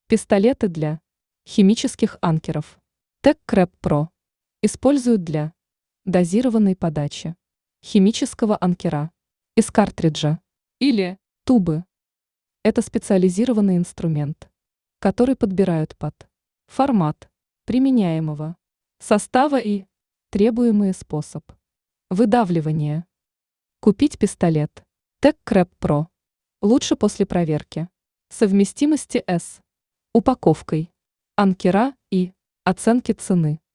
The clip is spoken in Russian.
Пистолеты для химических анкеров. Tech Crep Pro используют для дозированной подачи химического анкера из картриджа или тубы. Это специализированный инструмент, который подбирают под формат применяемого состава и требуемый способ выдавливания. Купить пистолет Tech Crep Pro лучше после проверки совместимости с упаковкой, анкера и оценки цены.